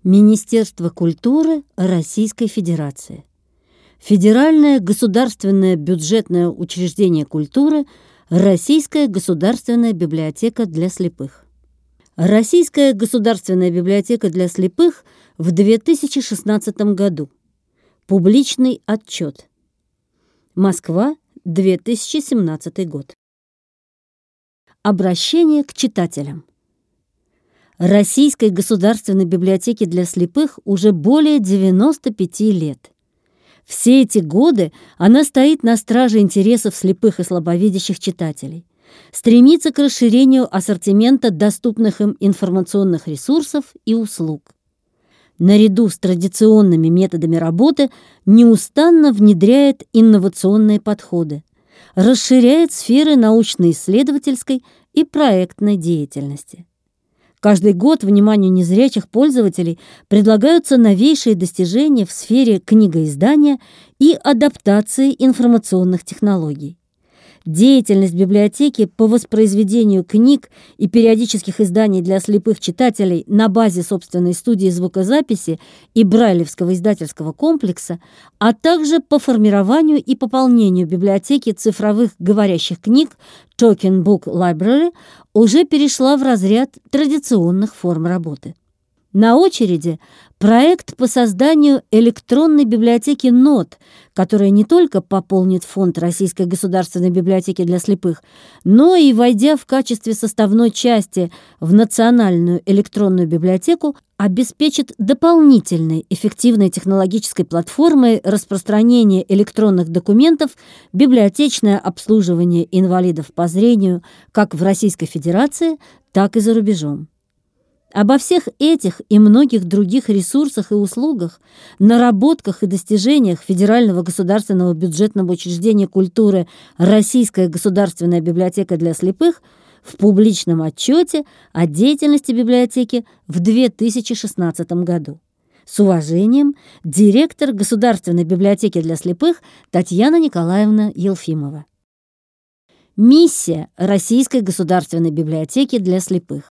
Министерство культуры Российской Федерации. Федеральное государственное бюджетное учреждение культуры Российская государственная библиотека для слепых. Российская государственная библиотека для слепых в 2016 году. Публичный отчет. Москва, 2017 год. Обращение к читателям. Российской государственной библиотеке для слепых уже более 95 лет. Все эти годы она стоит на страже интересов слепых и слабовидящих читателей, стремится к расширению ассортимента доступных им информационных ресурсов и услуг. Наряду с традиционными методами работы неустанно внедряет инновационные подходы, расширяет сферы научно-исследовательской и проектной деятельности. Каждый год вниманию незрячих пользователей предлагаются новейшие достижения в сфере книгоиздания и адаптации информационных технологий. Деятельность библиотеки по воспроизведению книг и периодических изданий для слепых читателей на базе собственной студии звукозаписи и брайлевского издательского комплекса, а также по формированию и пополнению библиотеки цифровых говорящих книг Talking Book Library уже перешла в разряд традиционных форм работы. На очереди проект по созданию электронной библиотеки НОТ, которая не только пополнит фонд Российской государственной библиотеки для слепых, но и, войдя в качестве составной части в Национальную электронную библиотеку, обеспечит дополнительной эффективной технологической платформой распространения электронных документов библиотечное обслуживание инвалидов по зрению как в Российской Федерации, так и за рубежом. Обо всех этих и многих других ресурсах и услугах, наработках и достижениях Федерального государственного бюджетного учреждения культуры Российская государственная библиотека для слепых в публичном отчете о деятельности библиотеки в 2016 году. С уважением, директор Государственной библиотеки для слепых Татьяна Николаевна Елфимова. Миссия Российской государственной библиотеки для слепых.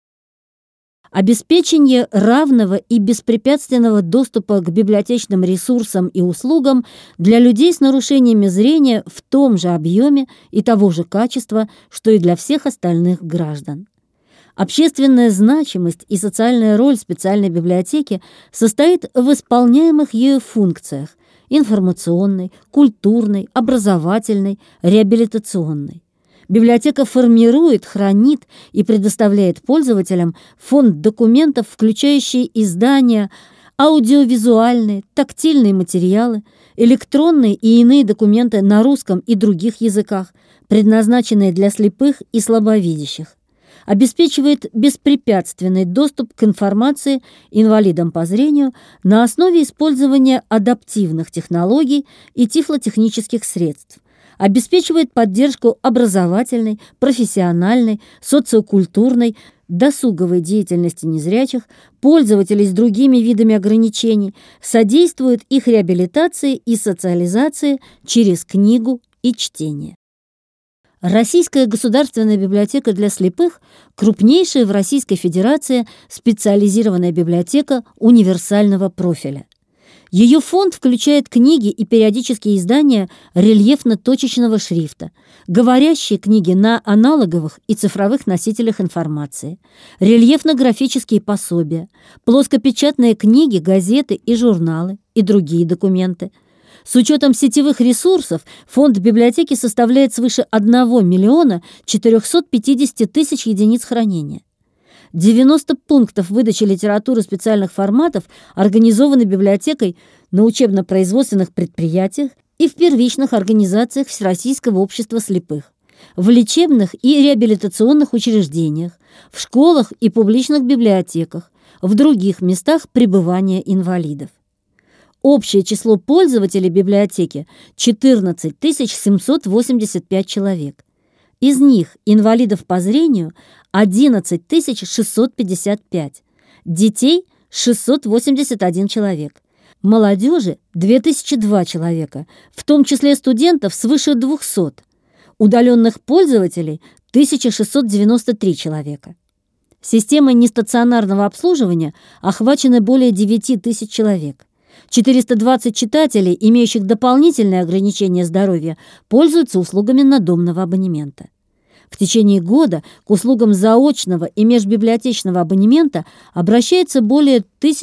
Обеспечение равного и беспрепятственного доступа к библиотечным ресурсам и услугам для людей с нарушениями зрения в том же объеме и того же качества, что и для всех остальных граждан. Общественная значимость и социальная роль специальной библиотеки состоит в исполняемых ею функциях – информационной, культурной, образовательной, реабилитационной. Библиотека формирует, хранит и предоставляет пользователям фонд документов, включающий издания, аудиовизуальные, тактильные материалы, электронные и иные документы на русском и других языках, предназначенные для слепых и слабовидящих. Обеспечивает беспрепятственный доступ к информации инвалидам по зрению на основе использования адаптивных технологий и тифлотехнических средств. Обеспечивает поддержку образовательной, профессиональной, социокультурной, досуговой деятельности незрячих, пользователей с другими видами ограничений, содействует их реабилитации и социализации через книгу и чтение. Российская государственная библиотека для слепых – крупнейшая в Российской Федерации специализированная библиотека универсального профиля. Ее фонд включает книги и периодические издания рельефно-точечного шрифта, говорящие книги на аналоговых и цифровых носителях информации, рельефно-графические пособия, плоскопечатные книги, газеты и журналы и другие документы. С учетом сетевых ресурсов фонд библиотеки составляет свыше 1 миллиона 450 тысяч единиц хранения. 90 пунктов выдачи литературы специальных форматов организованы библиотекой на учебно-производственных предприятиях и в первичных организациях Всероссийского общества слепых, в лечебных и реабилитационных учреждениях, в школах и публичных библиотеках, в других местах пребывания инвалидов. Общее число пользователей библиотеки – 14 785 человек. Из них инвалидов по зрению – 11 655, детей – 681 человек, молодежи – 2002 человека, в том числе студентов свыше 200, удаленных пользователей – 1693 человека. Системой нестационарного обслуживания охвачены более 9000 человек. 420 читателей, имеющих дополнительные ограничения здоровья, пользуются услугами надомного абонемента. В течение года к услугам заочного и межбиблиотечного абонемента обращается более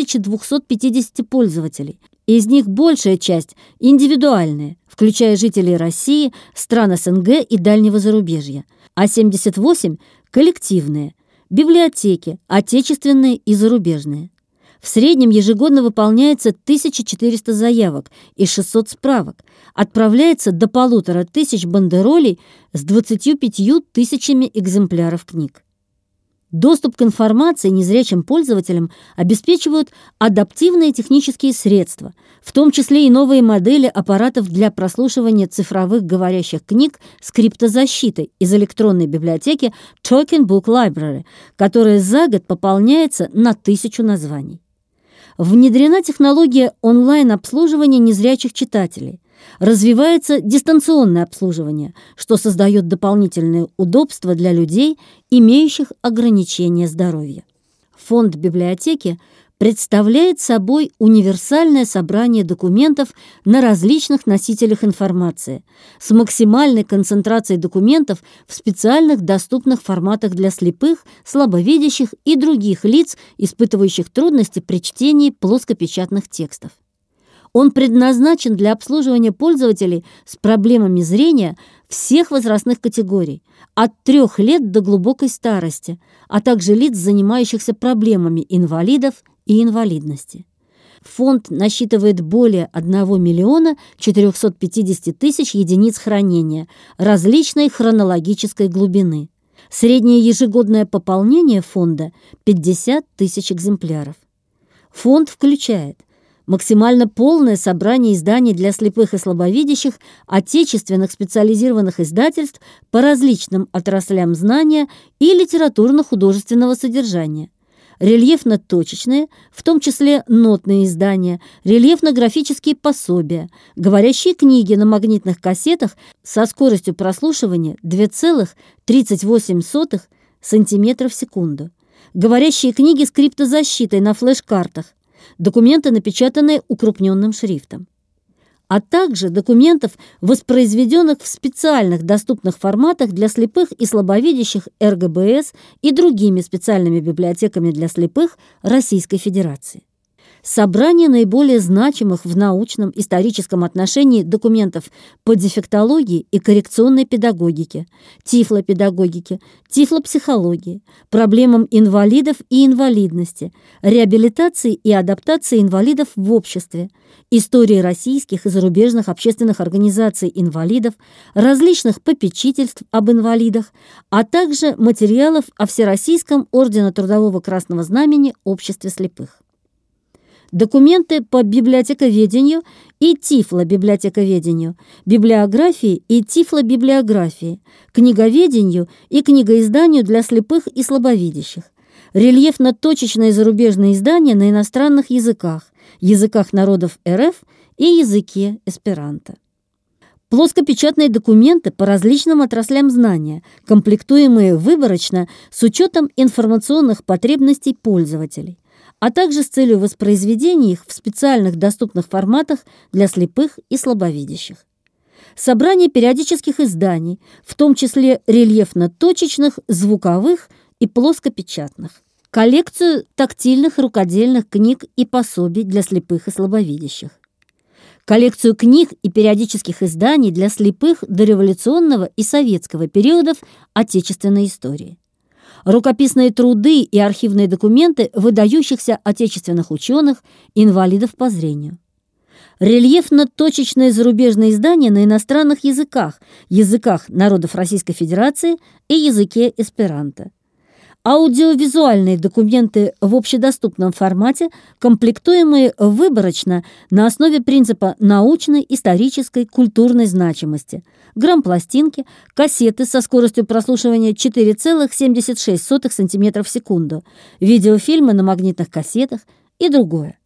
1250 пользователей. Из них большая часть индивидуальные, включая жителей России, стран СНГ и дальнего зарубежья, а 78 – коллективные, библиотеки, отечественные и зарубежные. В среднем ежегодно выполняется 1400 заявок и 600 справок, отправляется до 1500 бандеролей с 25 тысячами экземпляров книг. Доступ к информации незрячим пользователям обеспечивают адаптивные технические средства, в том числе и новые модели аппаратов для прослушивания цифровых говорящих книг с криптозащитой из электронной библиотеки Talking Book Library, которая за год пополняется на 1000 названий. Внедрена технология онлайн-обслуживания незрячих читателей. Развивается дистанционное обслуживание, что создает дополнительные удобства для людей, имеющих ограничения здоровья. Фонд библиотеки представляет собой универсальное собрание документов на различных носителях информации с максимальной концентрацией документов в специальных доступных форматах для слепых, слабовидящих и других лиц, испытывающих трудности при чтении плоскопечатных текстов. Он предназначен для обслуживания пользователей с проблемами зрения всех возрастных категорий, от 3 лет до глубокой старости, а также лиц, занимающихся проблемами инвалидов и инвалидности. Фонд насчитывает более 1 миллиона 450 тысяч единиц хранения различной хронологической глубины. Среднее ежегодное пополнение фонда – 50 тысяч экземпляров. Фонд включает максимально полное собрание изданий для слепых и слабовидящих отечественных специализированных издательств по различным отраслям знания и литературно-художественного содержания, рельефно-точечные, в том числе нотные издания, рельефно-графические пособия, говорящие книги на магнитных кассетах со скоростью прослушивания 2,38 см в секунду, говорящие книги с криптозащитой на флеш-картах, документы, напечатанные укрупненным шрифтом, а также документов, воспроизведенных в специальных доступных форматах для слепых и слабовидящих РГБС и другими специальными библиотеками для слепых Российской Федерации. Собрание наиболее значимых в научном историческом отношении документов по дефектологии и коррекционной педагогике, тифлопедагогике, тифлопсихологии, проблемам инвалидов и инвалидности, реабилитации и адаптации инвалидов в обществе, истории российских и зарубежных общественных организаций инвалидов, различных попечительств об инвалидах, а также материалов о Всероссийском ордена Трудового Красного Знамени Обществе слепых. Документы по библиотековедению и тифлобиблиотековедению, библиографии и тифлобиблиографии, книговедению и книгоизданию для слепых и слабовидящих, рельефно-точечные зарубежные издания на иностранных языках, языках народов РФ и языке эсперанто. Плоскопечатные документы по различным отраслям знания, комплектуемые выборочно с учетом информационных потребностей пользователей, а также с целью воспроизведения их в специальных доступных форматах для слепых и слабовидящих. Собрание периодических изданий, в том числе рельефно-точечных, звуковых и плоскопечатных. Коллекцию тактильных рукодельных книг и пособий для слепых и слабовидящих. Коллекцию книг и периодических изданий для слепых дореволюционного и советского периодов отечественной истории. Рукописные труды и архивные документы выдающихся отечественных ученых, инвалидов по зрению. Рельефно-точечные зарубежные издания на иностранных языках, языках народов Российской Федерации и языке эсперанто. Аудиовизуальные документы в общедоступном формате, комплектуемые выборочно на основе принципа научной, исторической, культурной значимости. Грампластинки, кассеты со скоростью прослушивания 4,76 см в секунду, видеофильмы на магнитных кассетах и другое.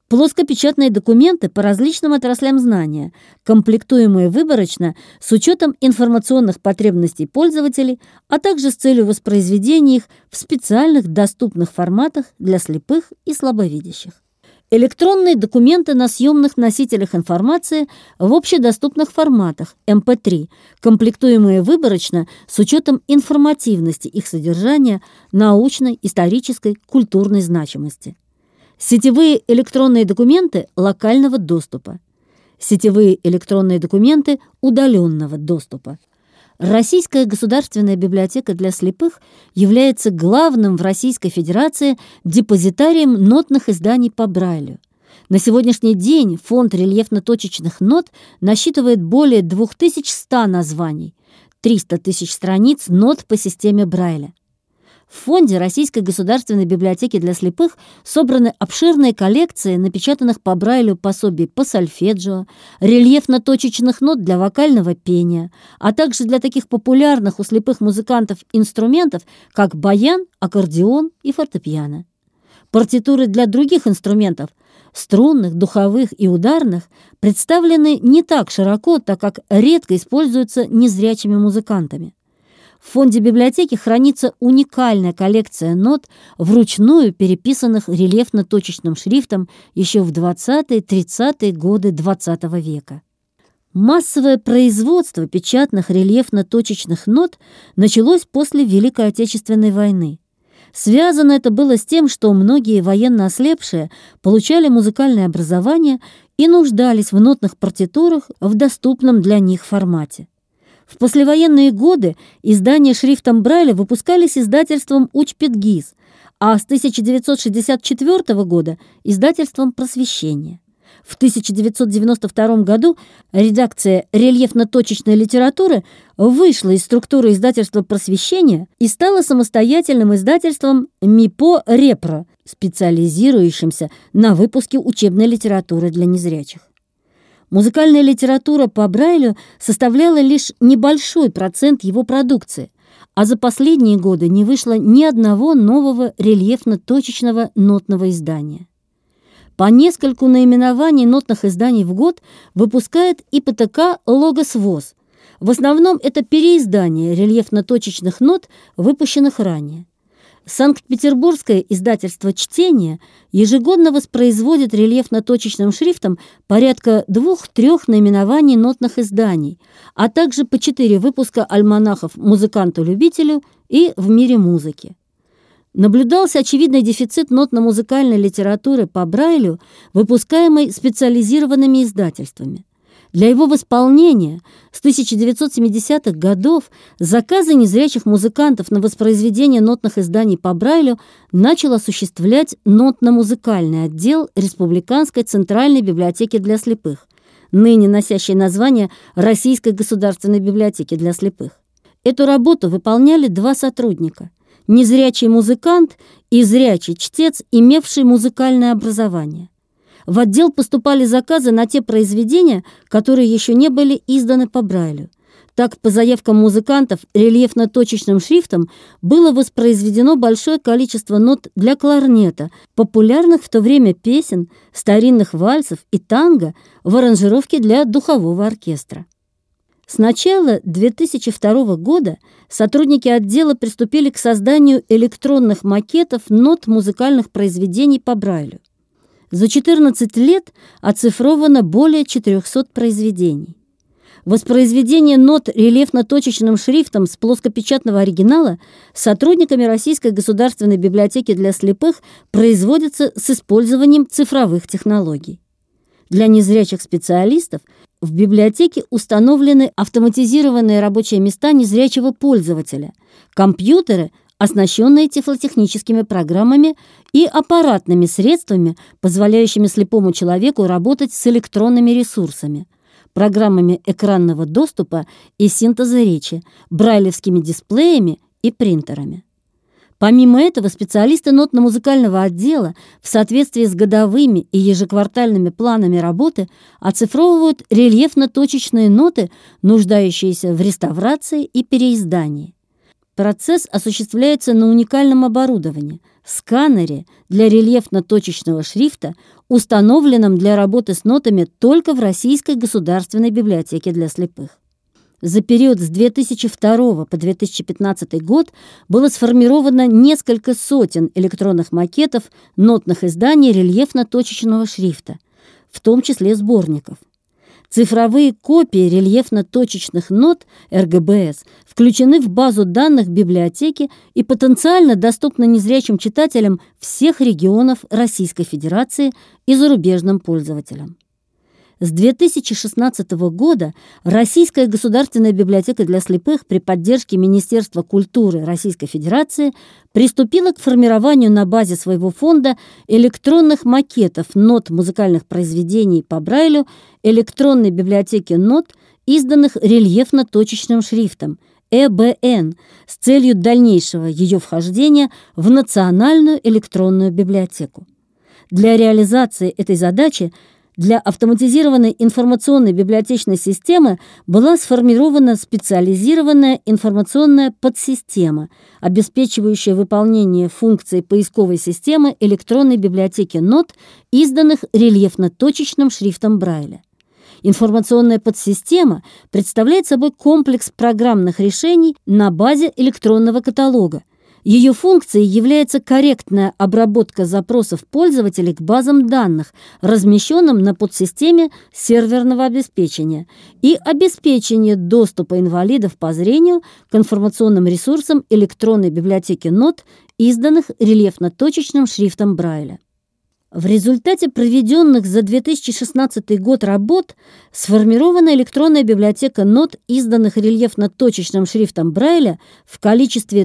Плоскопечатные документы по различным отраслям знания, комплектуемые выборочно с учетом информационных потребностей пользователей, а также с целью воспроизведения их в специальных доступных форматах для слепых и слабовидящих. Электронные документы на съемных носителях информации в общедоступных форматах MP3, комплектуемые выборочно с учетом информативности их содержания, научной, исторической, культурной значимости. Сетевые электронные документы локального доступа. Сетевые электронные документы удаленного доступа. Российская государственная библиотека для слепых является главным в Российской Федерации депозитарием нотных изданий по Брайлю. На сегодняшний день фонд рельефно-точечных нот насчитывает более 2100 названий, 300 тысяч страниц нот по системе Брайля. В фонде Российской государственной библиотеки для слепых собраны обширные коллекции напечатанных по Брайлю пособий по сольфеджио, рельефно-точечных нот для вокального пения, а также для таких популярных у слепых музыкантов инструментов, как баян, аккордеон и фортепиано. Партитуры для других инструментов – струнных, духовых и ударных – представлены не так широко, так как редко используются незрячими музыкантами. В фонде библиотеки хранится уникальная коллекция нот, вручную переписанных рельефно-точечным шрифтом еще в 20-30-е годы XX века. Массовое производство печатных рельефно-точечных нот началось после Великой Отечественной войны. Связано это было с тем, что многие военно ослепшие получали музыкальное образование и нуждались в нотных партитурах в доступном для них формате. В послевоенные годы издания шрифтом Брайля выпускались издательством Учпедгиз, а с 1964 года – издательством «Просвещение». В 1992 году редакция рельефно-точечной литературы вышла из структуры издательства «Просвещение» и стала самостоятельным издательством МИПО «Репро», специализирующимся на выпуске учебной литературы для незрячих. Музыкальная литература по Брайлю составляла лишь небольшой процент его продукции, а за последние годы не вышло ни одного нового рельефно-точечного нотного издания. По нескольку наименований нотных изданий в год выпускает ИПТК «Логос ВОЗ». В основном это переиздания рельефно-точечных нот, выпущенных ранее. Санкт-Петербургское издательство «Чтение» ежегодно воспроизводит рельефно-точечным шрифтом порядка 2-3 наименований нотных изданий, а также по 4 выпуска альманахов «Музыканту-любителю» и «В мире музыки». Наблюдался очевидный дефицит нотно-музыкальной литературы по Брайлю, выпускаемой специализированными издательствами. Для его восполнения с 1970-х годов заказы незрячих музыкантов на воспроизведение нотных изданий по Брайлю начал осуществлять нотно-музыкальный отдел Республиканской Центральной библиотеки для слепых, ныне носящей название Российской государственной библиотеки для слепых. Эту работу выполняли 2 сотрудника – незрячий музыкант и зрячий чтец, имевший музыкальное образование. В отдел поступали заказы на те произведения, которые еще не были изданы по Брайлю. Так, по заявкам музыкантов рельефно-точечным шрифтом было воспроизведено большое количество нот для кларнета, популярных в то время песен, старинных вальсов и танго в аранжировке для духового оркестра. С начала 2002 года сотрудники отдела приступили к созданию электронных макетов нот музыкальных произведений по Брайлю. За 14 лет оцифровано более 400 произведений. Воспроизведение нот рельефно-точечным шрифтом с плоскопечатного оригинала сотрудниками Российской государственной библиотеки для слепых производится с использованием цифровых технологий. Для незрячих специалистов в библиотеке установлены автоматизированные рабочие места незрячего пользователя, компьютеры, оснащенные тифлотехническими программами и аппаратными средствами, позволяющими слепому человеку работать с электронными ресурсами, программами экранного доступа и синтеза речи, брайлевскими дисплеями и принтерами. Помимо этого, специалисты нотно-музыкального отдела в соответствии с годовыми и ежеквартальными планами работы оцифровывают рельефно-точечные ноты, нуждающиеся в реставрации и переиздании. Процесс осуществляется на уникальном оборудовании, сканере для рельефно-точечного шрифта, установленном для работы с нотами только в Российской государственной библиотеке для слепых. За период с 2002 по 2015 год было сформировано несколько сотен электронных макетов нотных изданий рельефно-точечного шрифта, в том числе сборников. Цифровые копии рельефно-точечных нот РГБС включены в базу данных библиотеки и потенциально доступны незрячим читателям всех регионов Российской Федерации и зарубежным пользователям. С 2016 года Российская государственная библиотека для слепых при поддержке Министерства культуры Российской Федерации приступила к формированию на базе своего фонда электронных макетов нот музыкальных произведений по Брайлю электронной библиотеки нот, изданных рельефно-точечным шрифтом ЭБН с целью дальнейшего ее вхождения в Национальную электронную библиотеку. Для реализации этой задачи для автоматизированной информационной библиотечной системы была сформирована специализированная информационная подсистема, обеспечивающая выполнение функций поисковой системы электронной библиотеки нот, изданных рельефно-точечным шрифтом Брайля. Информационная подсистема представляет собой комплекс программных решений на базе электронного каталога. Ее функцией является корректная обработка запросов пользователей к базам данных, размещенным на подсистеме серверного обеспечения, и обеспечение доступа инвалидов по зрению к информационным ресурсам электронной библиотеки нот, изданных рельефно-точечным шрифтом Брайля. В результате проведенных за 2016 год работ сформирована электронная библиотека нот, изданных рельефно-точечным шрифтом Брайля в количестве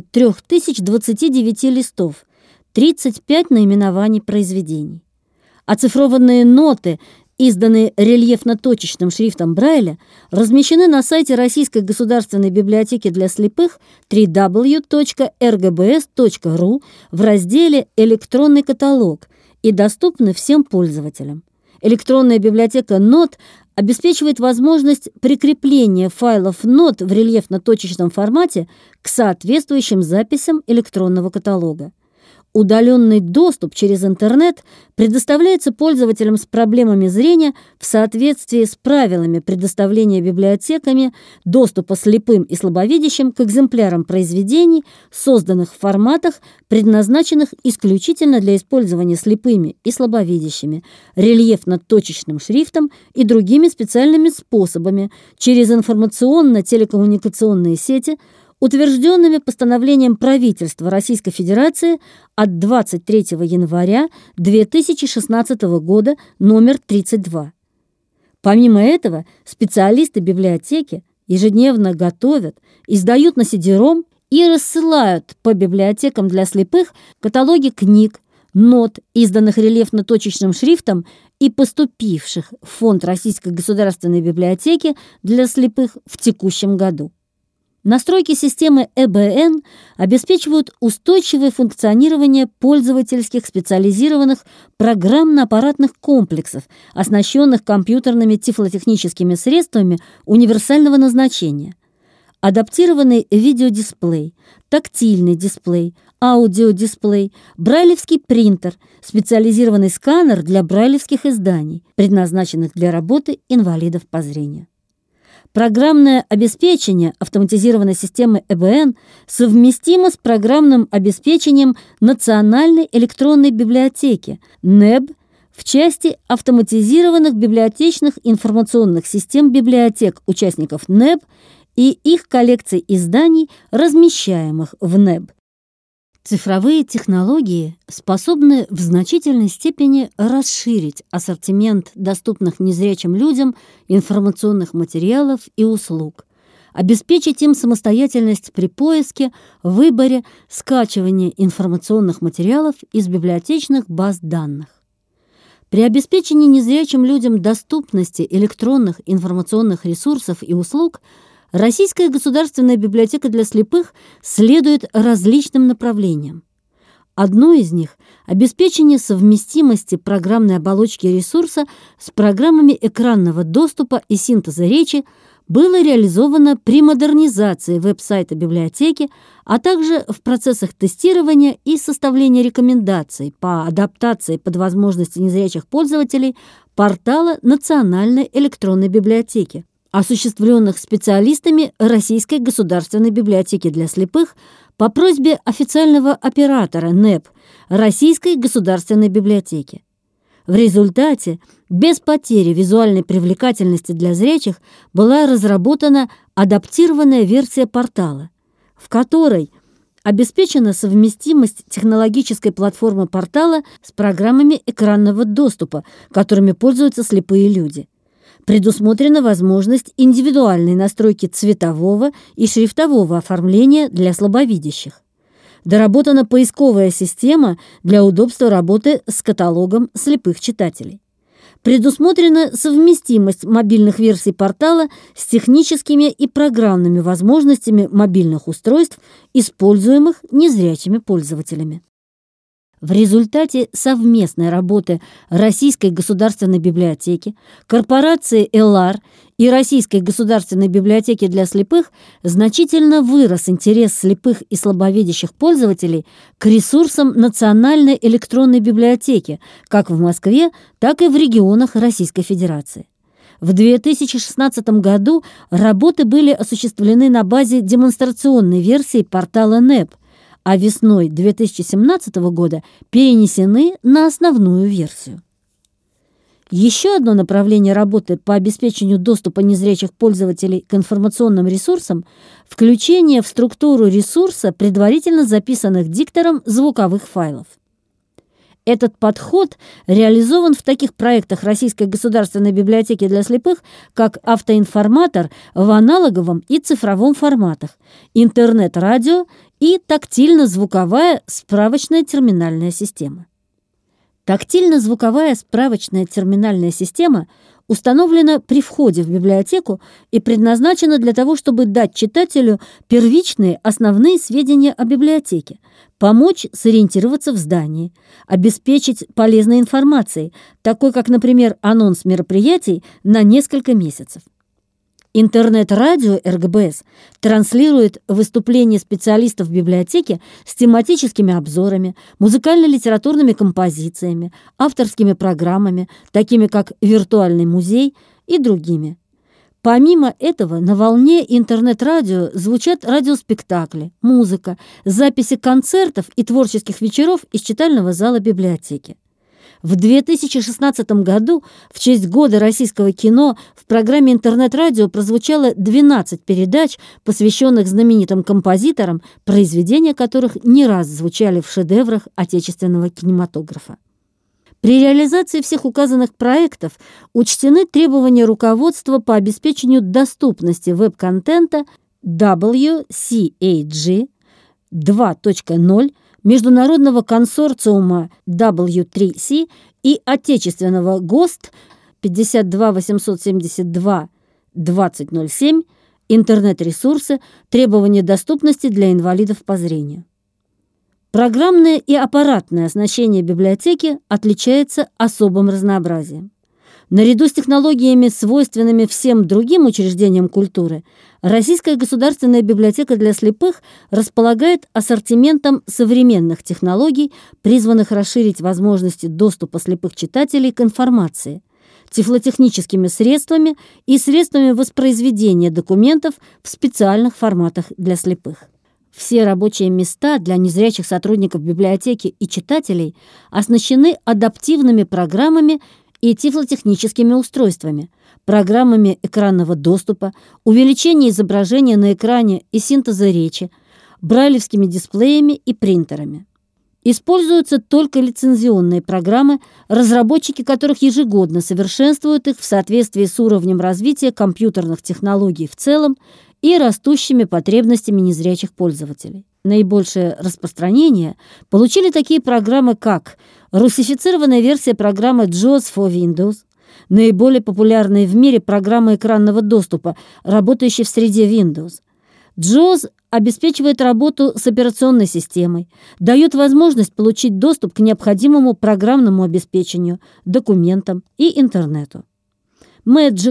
3029 листов, 35 наименований произведений. Оцифрованные ноты, изданные рельефно-точечным шрифтом Брайля, размещены на сайте Российской государственной библиотеки для слепых www.rgbs.ru в разделе «Электронный каталог» и доступны всем пользователям. Электронная библиотека нот обеспечивает возможность прикрепления файлов нот в рельефно-точечном формате к соответствующим записям электронного каталога. Удаленный доступ через интернет предоставляется пользователям с проблемами зрения в соответствии с правилами предоставления библиотеками доступа слепым и слабовидящим к экземплярам произведений, созданных в форматах, предназначенных исключительно для использования слепыми и слабовидящими, рельефно-точечным шрифтом и другими специальными способами через информационно-телекоммуникационные сети, утвержденными постановлением правительства Российской Федерации от 23 января 2016 года номер 32. Помимо этого, специалисты библиотеки ежедневно готовят, издают на CD-ROM и рассылают по библиотекам для слепых каталоги книг, нот, изданных рельефно-точечным шрифтом и поступивших в фонд Российской государственной библиотеки для слепых в текущем году. Настройки системы ЭБН обеспечивают устойчивое функционирование пользовательских специализированных программно-аппаратных комплексов, оснащенных компьютерными тифлотехническими средствами универсального назначения. Адаптированный видеодисплей, тактильный дисплей, аудиодисплей, брайлевский принтер, специализированный сканер для брайлевских изданий, предназначенных для работы инвалидов по зрению. Программное обеспечение автоматизированной системы ЭБН совместимо с программным обеспечением Национальной электронной библиотеки НЭБ в части автоматизированных библиотечных информационных систем библиотек участников НЭБ и их коллекций изданий, размещаемых в НЭБ. Цифровые технологии способны в значительной степени расширить ассортимент доступных незрячим людям информационных материалов и услуг, обеспечить им самостоятельность при поиске, выборе, скачивании информационных материалов из библиотечных баз данных. При обеспечении незрячим людям доступности электронных информационных ресурсов и услуг Российская государственная библиотека для слепых следует различным направлениям. Одно из них – обеспечение совместимости программной оболочки ресурса с программами экранного доступа и синтеза речи было реализовано при модернизации веб-сайта библиотеки, а также в процессах тестирования и составления рекомендаций по адаптации под возможности незрячих пользователей портала Национальной электронной библиотеки, осуществленных специалистами Российской государственной библиотеки для слепых по просьбе официального оператора НЭБ Российской государственной библиотеки. В результате, без потери визуальной привлекательности для зрячих, была разработана адаптированная версия портала, в которой обеспечена совместимость технологической платформы портала с программами экранного доступа, которыми пользуются слепые люди. Предусмотрена возможность индивидуальной настройки цветового и шрифтового оформления для слабовидящих. Доработана поисковая система для удобства работы с каталогом слепых читателей. Предусмотрена совместимость мобильных версий портала с техническими и программными возможностями мобильных устройств, используемых незрячими пользователями. В результате совместной работы Российской государственной библиотеки, корпорации «Элар» и Российской государственной библиотеки для слепых значительно вырос интерес слепых и слабовидящих пользователей к ресурсам Национальной электронной библиотеки как в Москве, так и в регионах Российской Федерации. В 2016 году работы были осуществлены на базе демонстрационной версии портала НЭБ, а весной 2017 года перенесены на основную версию. Еще одно направление работы по обеспечению доступа незрячих пользователей к информационным ресурсам – включение в структуру ресурса предварительно записанных диктором звуковых файлов. Этот подход реализован в таких проектах Российской государственной библиотеки для слепых, как автоинформатор в аналоговом и цифровом форматах, интернет-радио и тактильно-звуковая справочная терминальная система. Тактильно-звуковая справочная терминальная система установлена при входе в библиотеку и предназначена для того, чтобы дать читателю первичные основные сведения о библиотеке, помочь сориентироваться в здании, обеспечить полезной информацией, такой как, например, анонс мероприятий на несколько месяцев. Интернет-радио РГБС транслирует выступления специалистов библиотеки с тематическими обзорами, музыкально-литературными композициями, авторскими программами, такими как «Виртуальный музей» и другими. Помимо этого, на волне интернет-радио звучат радиоспектакли, музыка, записи концертов и творческих вечеров из читального зала библиотеки. В 2016 году в честь Года российского кино в программе интернет-радио прозвучало 12 передач, посвященных знаменитым композиторам, произведения которых не раз звучали в шедеврах отечественного кинематографа. При реализации всех указанных проектов учтены требования руководства по обеспечению доступности веб-контента WCAG 2.0, Международного консорциума W3C и отечественного ГОСТ 52872-2007 интернет-ресурсы, требования доступности для инвалидов по зрению. Программное и аппаратное оснащение библиотеки отличается особым разнообразием. Наряду с технологиями, свойственными всем другим учреждениям культуры, Российская государственная библиотека для слепых располагает ассортиментом современных технологий, призванных расширить возможности доступа слепых читателей к информации, тифлотехническими средствами и средствами воспроизведения документов в специальных форматах для слепых. Все рабочие места для незрячих сотрудников библиотеки и читателей оснащены адаптивными программами и тифлотехническими устройствами, программами экранного доступа, увеличения изображения на экране и синтеза речи, брайлевскими дисплеями и принтерами. Используются только лицензионные программы, разработчики которых ежегодно совершенствуют их в соответствии с уровнем развития компьютерных технологий в целом и растущими потребностями незрячих пользователей. Наибольшее распространение получили такие программы, как русифицированная версия программы JAWS for Windows, наиболее популярная в мире программа экранного доступа, работающая в среде Windows. JAWS обеспечивает работу с операционной системой, дает возможность получить доступ к необходимому программному обеспечению, документам и интернету. Magic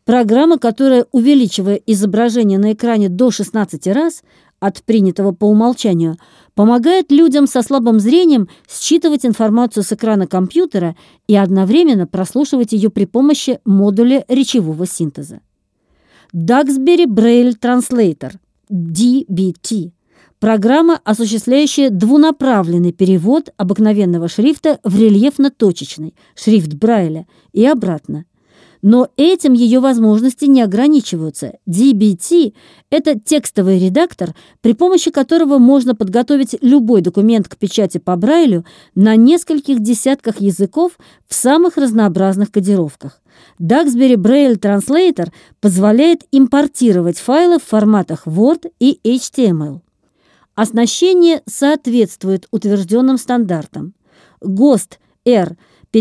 Программа, которая, увеличивая изображение на экране до 16 раз от принятого по умолчанию, помогает людям со слабым зрением считывать информацию с экрана компьютера и одновременно прослушивать ее при помощи модуля речевого синтеза. Duxbury Braille Translator, DBT. Программа, осуществляющая двунаправленный перевод обыкновенного шрифта в рельефно-точечный, шрифт Брайля, и обратно. Но этим ее возможности не ограничиваются. DBT – это текстовый редактор, при помощи которого можно подготовить любой документ к печати по Брайлю на нескольких десятках языков в самых разнообразных кодировках. Duxbury Braille Translator позволяет импортировать файлы в форматах Word и HTML. Оснащение соответствует утвержденным стандартам. ГОСТ R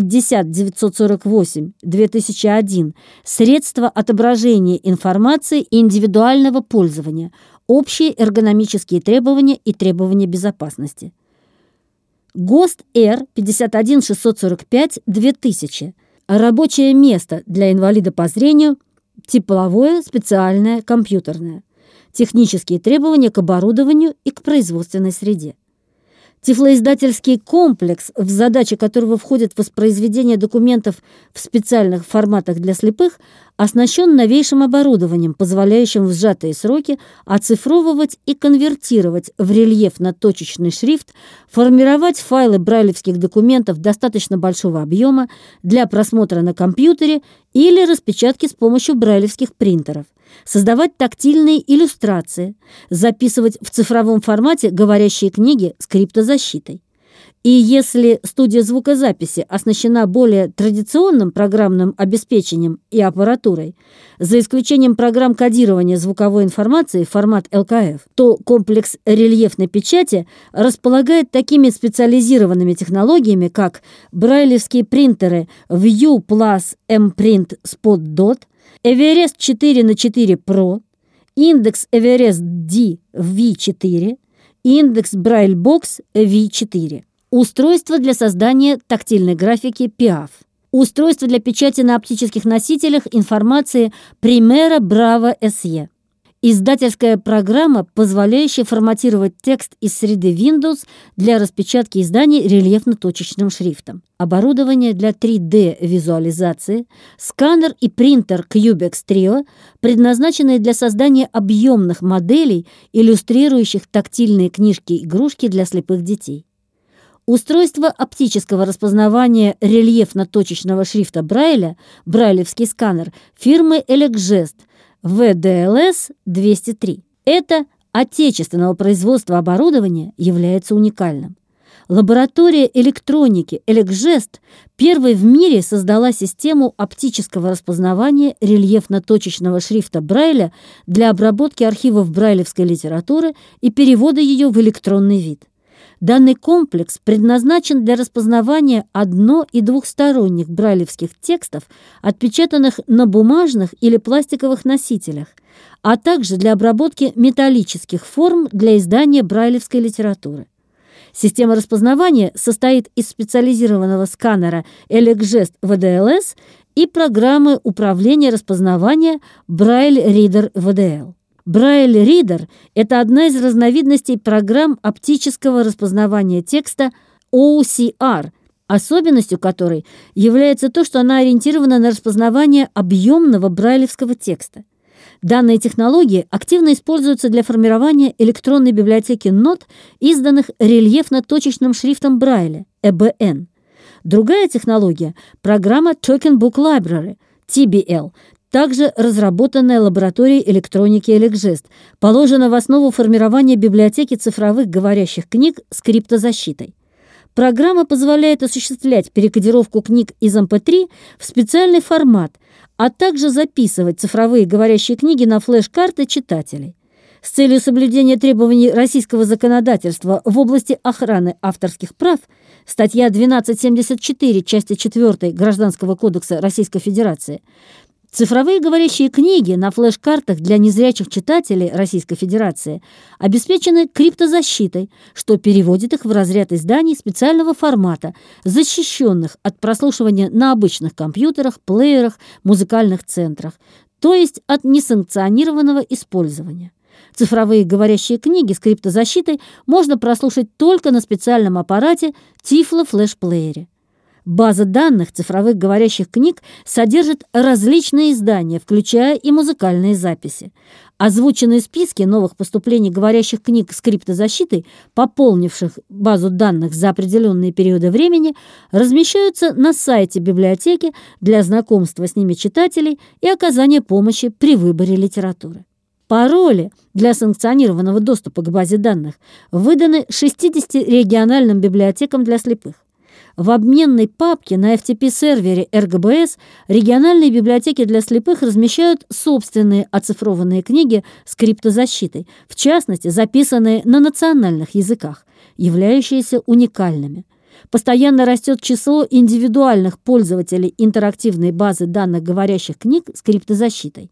50948-2001 средства отображения информации индивидуального пользования, общие эргономические требования и требования безопасности. ГОСТ R 51645-2000 рабочее место для инвалида по зрению, тепловое, специальное, компьютерное. Технические требования к оборудованию и к производственной среде. Тифлоиздательский комплекс, в задачи которого входит воспроизведение документов в специальных форматах для слепых, оснащен новейшим оборудованием, позволяющим в сжатые сроки оцифровывать и конвертировать в рельефно-точечный шрифт, формировать файлы брайлевских документов достаточно большого объема для просмотра на компьютере или распечатки с помощью брайлевских принтеров, создавать тактильные иллюстрации, записывать в цифровом формате говорящие книги с криптозащитой. И если студия звукозаписи оснащена более традиционным программным обеспечением и аппаратурой, за исключением программ кодирования звуковой информации формат ЛКФ, то комплекс рельефной печати располагает такими специализированными технологиями, как брайлевские принтеры View Plus M-Print Spot Dot, Everest 4х4 Pro, индекс Everest D V4, индекс Braille Box V4. Устройство для создания тактильной графики PIAF. Устройство для печати на оптических носителях информации Primera Brava SE. Издательская программа, позволяющая форматировать текст из среды Windows для распечатки изданий рельефно-точечным шрифтом. Оборудование для 3D-визуализации, сканер и принтер Cubex Trio, предназначенные для создания объемных моделей, иллюстрирующих тактильные книжки-игрушки для слепых детей. Устройство оптического распознавания рельефно-точечного шрифта Брайля, брайлевский сканер, фирмы Elecgest VDLS-203. Это отечественного производства оборудование является уникальным. Лаборатория электроники Elecgest первой в мире создала систему оптического распознавания рельефно-точечного шрифта Брайля для обработки архивов брайлевской литературы и перевода ее в электронный вид. Данный комплекс предназначен для распознавания одно- и двухсторонних брайлевских текстов, отпечатанных на бумажных или пластиковых носителях, а также для обработки металлических форм для издания брайлевской литературы. Система распознавания состоит из специализированного сканера Elecgest VDLS и программы управления распознавания Braille Reader VDL. Braille Reader – это одна из разновидностей программ оптического распознавания текста OCR, особенностью которой является то, что она ориентирована на распознавание объемного брайлевского текста. Данные технологии активно используются для формирования электронной библиотеки нот, изданных рельефно-точечным шрифтом Брайля, EBN. Другая технология – программа Token Book Library, TBL, также разработанная лабораторией электроники Elecgest, положена в основу формирования библиотеки цифровых говорящих книг с криптозащитой. Программа позволяет осуществлять перекодировку книг из MP3 в специальный формат, а также записывать цифровые говорящие книги на флеш-карты читателей. С целью соблюдения требований российского законодательства в области охраны авторских прав статья 1274 части 4 Гражданского кодекса Российской Федерации цифровые говорящие книги на флеш-картах для незрячих читателей Российской Федерации обеспечены криптозащитой, что переводит их в разряд изданий специального формата, защищенных от прослушивания на обычных компьютерах, плеерах, музыкальных центрах, то есть от несанкционированного использования. Цифровые говорящие книги с криптозащитой можно прослушать только на специальном аппарате Tiflo Flash Player. База данных цифровых говорящих книг содержит различные издания, включая и музыкальные записи. Озвученные списки новых поступлений говорящих книг с криптозащитой, пополнивших базу данных за определенные периоды времени, размещаются на сайте библиотеки для знакомства с ними читателей и оказания помощи при выборе литературы. Пароли для санкционированного доступа к базе данных выданы 60 региональным библиотекам для слепых. В обменной папке на FTP-сервере РГБС региональные библиотеки для слепых размещают собственные оцифрованные книги с криптозащитой, в частности, записанные на национальных языках, являющиеся уникальными. Постоянно растет число индивидуальных пользователей интерактивной базы данных говорящих книг с криптозащитой.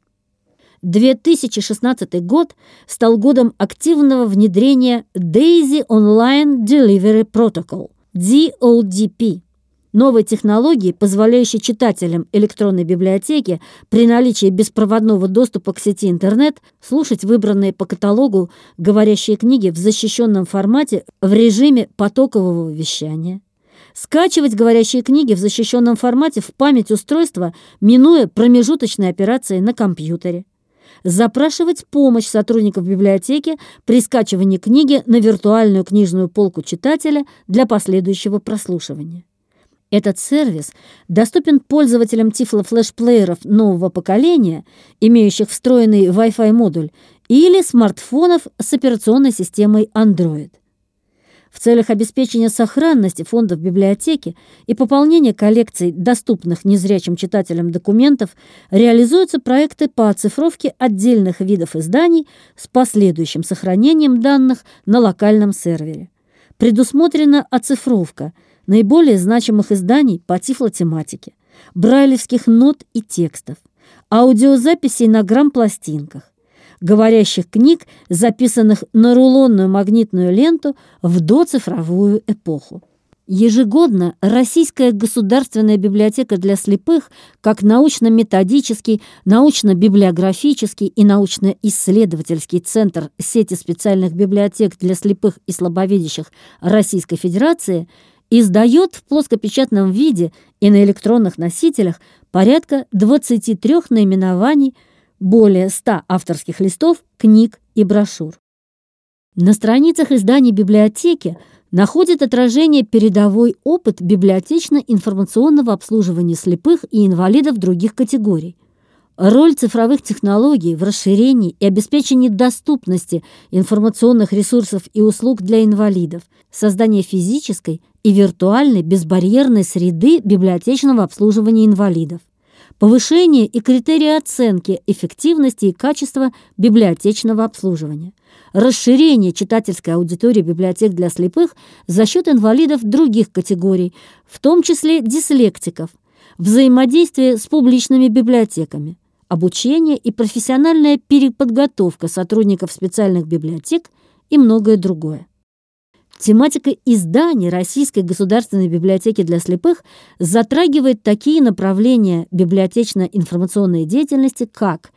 2016 год стал годом активного внедрения DAISY Online Delivery Protocol – DODP, новой технологии, позволяющей читателям электронной библиотеки при наличии беспроводного доступа к сети интернет слушать выбранные по каталогу говорящие книги в защищенном формате в режиме потокового вещания, скачивать говорящие книги в защищенном формате в память устройства, минуя промежуточные операции на компьютере, запрашивать помощь сотрудников библиотеки при скачивании книги на виртуальную книжную полку читателя для последующего прослушивания. Этот сервис доступен пользователям Tiflo Flash плееров нового поколения, имеющих встроенный Wi-Fi модуль, или смартфонов с операционной системой Android. В целях обеспечения сохранности фондов библиотеки и пополнения коллекций доступных незрячим читателям документов реализуются проекты по оцифровке отдельных видов изданий с последующим сохранением данных на локальном сервере. Предусмотрена оцифровка наиболее значимых изданий по тифлотематике, брайлевских нот и текстов, аудиозаписей на грамм-пластинках, говорящих книг, записанных на рулонную магнитную ленту в доцифровую эпоху. Ежегодно Российская государственная библиотека для слепых, как научно-методический, научно-библиографический и научно-исследовательский центр сети специальных библиотек для слепых и слабовидящих Российской Федерации, издает в плоскопечатном виде и на электронных носителях порядка 23 наименований, более 100 авторских листов, книг и брошюр. На страницах изданий библиотеки находит отражение передовой опыт библиотечно-информационного обслуживания слепых и инвалидов других категорий. Роль цифровых технологий в расширении и обеспечении доступности информационных ресурсов и услуг для инвалидов, создание физической и виртуальной безбарьерной среды библиотечного обслуживания инвалидов, повышение и критерии оценки эффективности и качества библиотечного обслуживания, расширение читательской аудитории библиотек для слепых за счет инвалидов других категорий, в том числе дислектиков, взаимодействие с публичными библиотеками, обучение и профессиональная переподготовка сотрудников специальных библиотек и многое другое. Тематика изданий Российской государственной библиотеки для слепых затрагивает такие направления библиотечно-информационной деятельности, как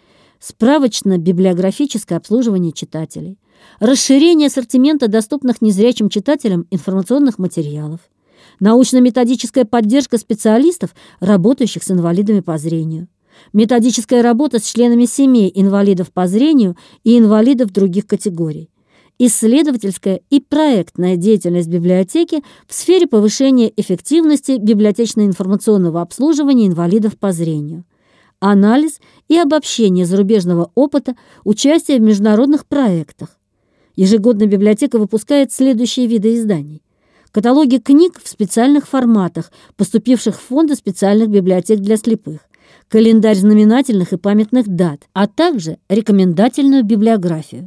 справочно-библиографическое обслуживание читателей, расширение ассортимента доступных незрячим читателям информационных материалов, научно-методическая поддержка специалистов, работающих с инвалидами по зрению, методическая работа с членами семей инвалидов по зрению и инвалидов других категорий, исследовательская и проектная деятельность библиотеки в сфере повышения эффективности библиотечно-информационного обслуживания инвалидов по зрению, анализ и обобщение зарубежного опыта, участие в международных проектах. Ежегодно библиотека выпускает следующие виды изданий: каталоги книг в специальных форматах, поступивших в фонды специальных библиотек для слепых, календарь знаменательных и памятных дат, а также рекомендательную библиографию.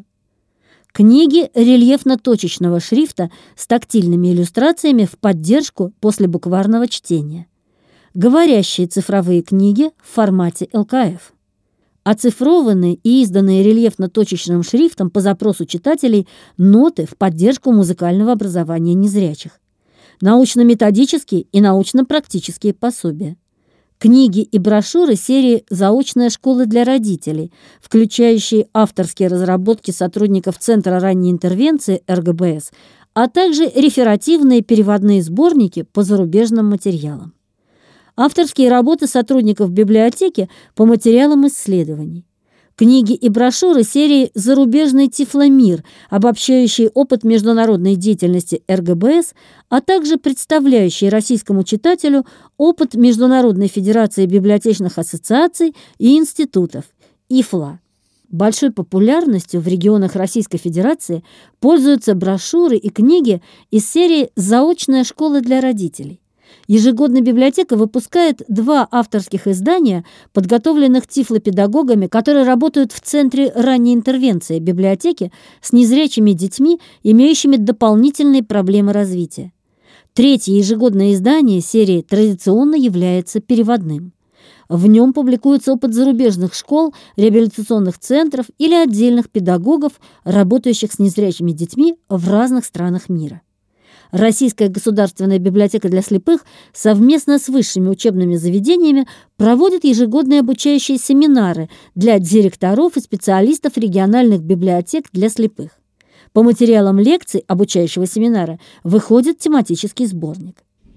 Книги рельефно-точечного шрифта с тактильными иллюстрациями в поддержку послебукварного чтения. Говорящие цифровые книги в формате ЛКФ. Оцифрованные и изданные рельефно-точечным шрифтом по запросу читателей ноты в поддержку музыкального образования незрячих. Научно-методические и научно-практические пособия. Книги и брошюры серии «Заочная школа для родителей», включающие авторские разработки сотрудников Центра ранней интервенции РГБС, а также реферативные переводные сборники по зарубежным материалам. Авторские работы сотрудников библиотеки по материалам исследований. Книги и брошюры серии «Зарубежный Тифломир», обобщающие опыт международной деятельности РГБС, а также представляющие российскому читателю опыт Международной федерации библиотечных ассоциаций и институтов ИФЛА. Большой популярностью в регионах Российской Федерации пользуются брошюры и книги из серии «Заочная школа для родителей». Ежегодно библиотека выпускает 2 авторских издания, подготовленных тифлопедагогами, которые работают в Центре ранней интервенции библиотеки с незрячими детьми, имеющими дополнительные проблемы развития. 3-е ежегодное издание серии традиционно является переводным. В нем публикуется опыт зарубежных школ, реабилитационных центров или отдельных педагогов, работающих с незрячими детьми в разных странах мира. Российская государственная библиотека для слепых совместно с высшими учебными заведениями проводит ежегодные обучающие семинары для директоров и специалистов региональных библиотек для слепых. По материалам лекций обучающего семинара выходит тематический сборник.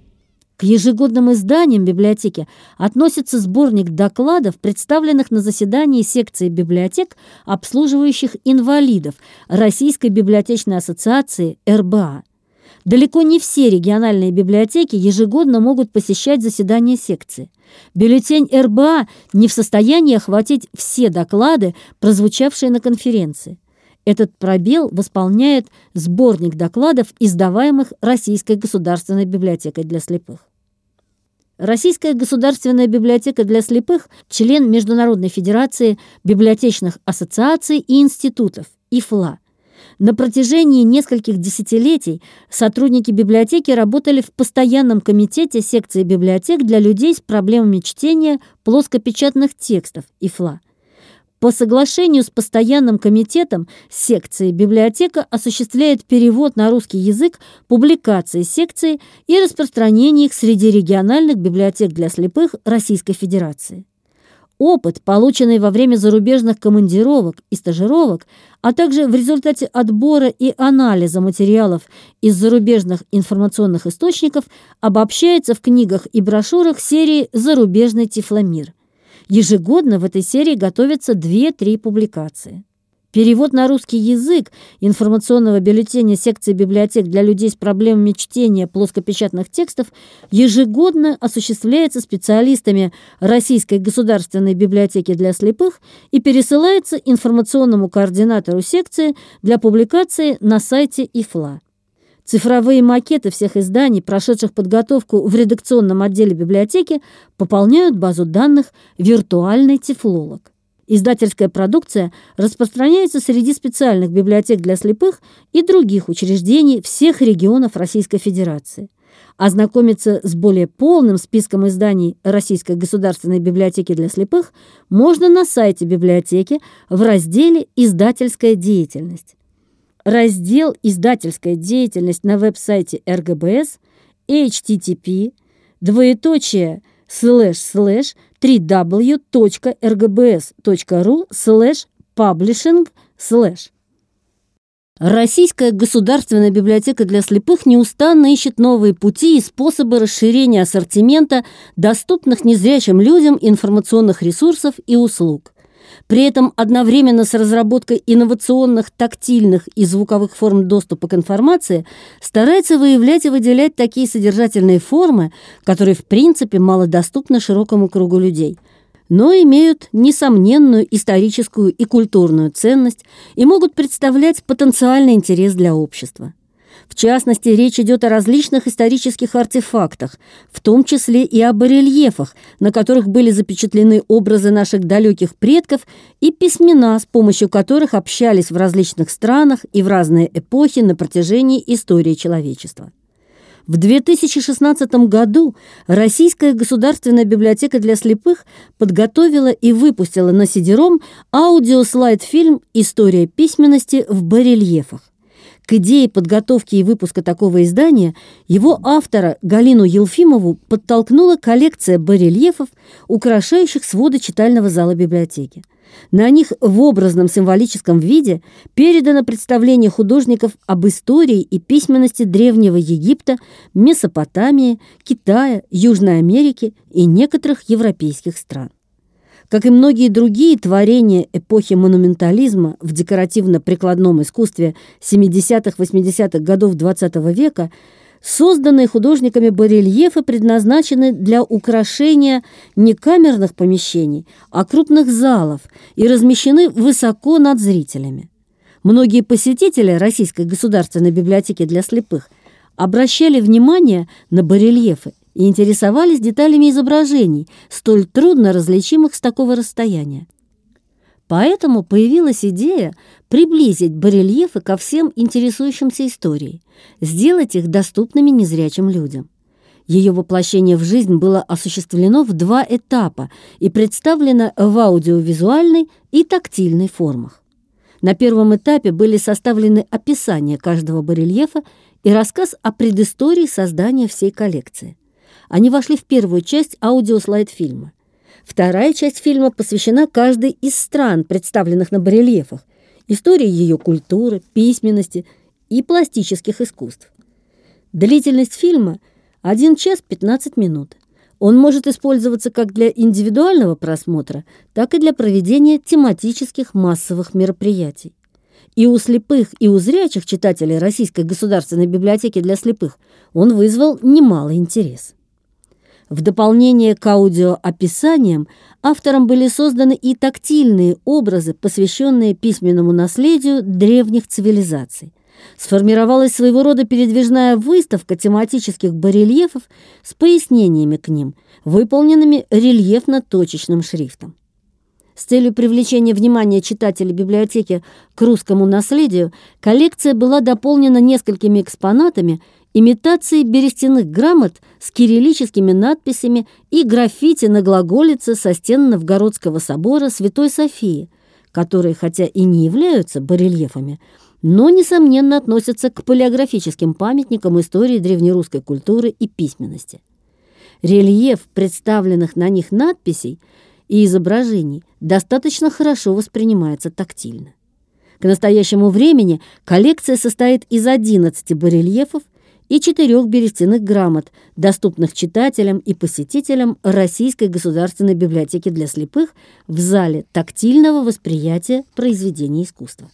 К ежегодным изданиям библиотеки относится сборник докладов, представленных на заседании секции библиотек, обслуживающих инвалидов Российской библиотечной ассоциации РБА. Далеко не все региональные библиотеки ежегодно могут посещать заседания секции. Бюллетень РБА не в состоянии охватить все доклады, прозвучавшие на конференции. Этот пробел восполняет сборник докладов, издаваемых Российской государственной библиотекой для слепых. Российская государственная библиотека для слепых – член Международной федерации библиотечных ассоциаций и институтов ИФЛА. На протяжении нескольких десятилетий сотрудники библиотеки работали в постоянном комитете секции библиотек для людей с проблемами чтения плоскопечатных текстов ИФЛА. По соглашению с постоянным комитетом секции библиотека осуществляет перевод на русский язык публикаций секции и распространение их среди региональных библиотек для слепых Российской Федерации. Опыт, полученный во время зарубежных командировок и стажировок, а также в результате отбора и анализа материалов из зарубежных информационных источников, обобщается в книгах и брошюрах серии «Зарубежный Тифломир». Ежегодно в этой серии готовятся 2-3 публикации. Перевод на русский язык информационного бюллетеня секции библиотек для людей с проблемами чтения плоскопечатных текстов ежегодно осуществляется специалистами Российской государственной библиотеки для слепых и пересылается информационному координатору секции для публикации на сайте ИФЛА. Цифровые макеты всех изданий, прошедших подготовку в редакционном отделе библиотеки, пополняют базу данных «Виртуальный тифлолог». Издательская продукция распространяется среди специальных библиотек для слепых и других учреждений всех регионов Российской Федерации. Ознакомиться с более полным списком изданий Российской государственной библиотеки для слепых можно на сайте библиотеки в разделе «Издательская деятельность». Раздел «Издательская деятельность» на веб-сайте РГБС http://www.rgbs.ru/publishing/ Российская государственная библиотека для слепых неустанно ищет новые пути и способы расширения ассортимента доступных незрячим людям информационных ресурсов и услуг. При этом одновременно с разработкой инновационных тактильных и звуковых форм доступа к информации старается выявлять и выделять такие содержательные формы, которые в принципе малодоступны широкому кругу людей, но имеют несомненную историческую и культурную ценность и могут представлять потенциальный интерес для общества. В частности, речь идет о различных исторических артефактах, в том числе и о барельефах, на которых были запечатлены образы наших далеких предков, и письмена, с помощью которых общались в различных странах и в разные эпохи на протяжении истории человечества. В 2016 году Российская государственная библиотека для слепых подготовила и выпустила на CD-ROM аудиослайд-фильм «История письменности в барельефах». К идее подготовки и выпуска такого издания его автора Галину Елфимову подтолкнула коллекция барельефов, украшающих своды читального зала библиотеки. На них в образном символическом виде передано представление художников об истории и письменности Древнего Египта, Месопотамии, Китая, Южной Америки и некоторых европейских стран. Как и многие другие творения эпохи монументализма в декоративно-прикладном искусстве 70-80-х годов XX века, созданные художниками барельефы предназначены для украшения не камерных помещений, а крупных залов и размещены высоко над зрителями. Многие посетители Российской государственной библиотеки для слепых обращали внимание на барельефы и интересовались деталями изображений, столь трудно различимых с такого расстояния. Поэтому появилась идея приблизить барельефы ко всем интересующимся историей, сделать их доступными незрячим людям. Ее воплощение в жизнь было осуществлено в 2 этапа и представлено в аудиовизуальной и тактильной формах. На первом этапе были составлены описания каждого барельефа и рассказ о предыстории создания всей коллекции. Они вошли в первую часть аудиослайд-фильма. Вторая часть фильма посвящена каждой из стран, представленных на барельефах, истории ее культуры, письменности и пластических искусств. Длительность фильма – 1 час 15 минут. Он может использоваться как для индивидуального просмотра, так и для проведения тематических массовых мероприятий. И у слепых, и у зрячих читателей Российской государственной библиотеки для слепых он вызвал немалый интерес. В дополнение к аудиоописаниям автором были созданы и тактильные образы, посвященные письменному наследию древних цивилизаций. Сформировалась своего рода передвижная выставка тематических барельефов с пояснениями к ним, выполненными рельефно-точечным шрифтом. С целью привлечения внимания читателей библиотеки к русскому наследию коллекция была дополнена несколькими экспонатами, имитацией берестяных грамот с кириллическими надписями и граффити на глаголице со стен Новгородского собора Святой Софии, которые, хотя и не являются барельефами, но, несомненно, относятся к палеографическим памятникам истории древнерусской культуры и письменности. Рельеф представленных на них надписей и изображений достаточно хорошо воспринимается тактильно. К настоящему времени коллекция состоит из 11 барельефов и 4 берестяных грамот, доступных читателям и посетителям Российской государственной библиотеки для слепых в зале тактильного восприятия произведений искусства.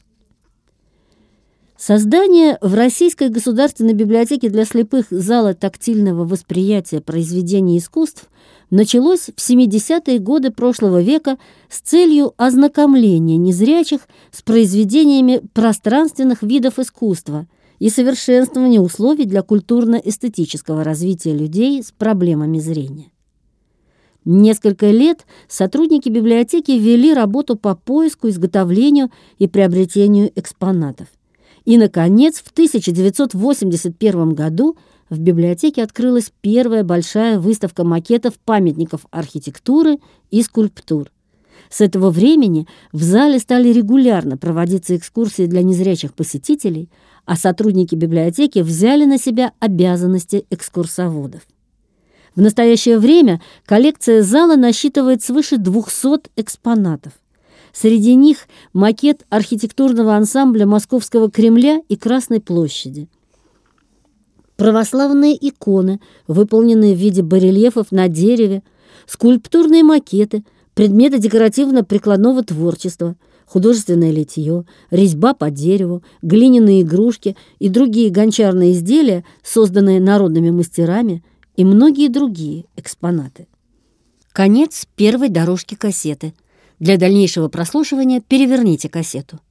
Создание в Российской государственной библиотеке для слепых зала тактильного восприятия произведений искусств началось в 70-е годы прошлого века с целью ознакомления незрячих с произведениями пространственных видов искусства и совершенствования условий для культурно-эстетического развития людей с проблемами зрения. Несколько лет сотрудники библиотеки вели работу по поиску, изготовлению и приобретению экспонатов. И, наконец, в 1981 году в библиотеке открылась первая большая выставка макетов памятников архитектуры и скульптур. С этого времени в зале стали регулярно проводиться экскурсии для незрячих посетителей, а сотрудники библиотеки взяли на себя обязанности экскурсоводов. В настоящее время коллекция зала насчитывает свыше 200 экспонатов. Среди них макет архитектурного ансамбля Московского Кремля и Красной площади. Православные иконы, выполненные в виде барельефов на дереве, скульптурные макеты, предметы декоративно-прикладного творчества, художественное литье, резьба по дереву, глиняные игрушки и другие гончарные изделия, созданные народными мастерами, и многие другие экспонаты. Конец первой дорожки кассеты. Для дальнейшего прослушивания переверните кассету.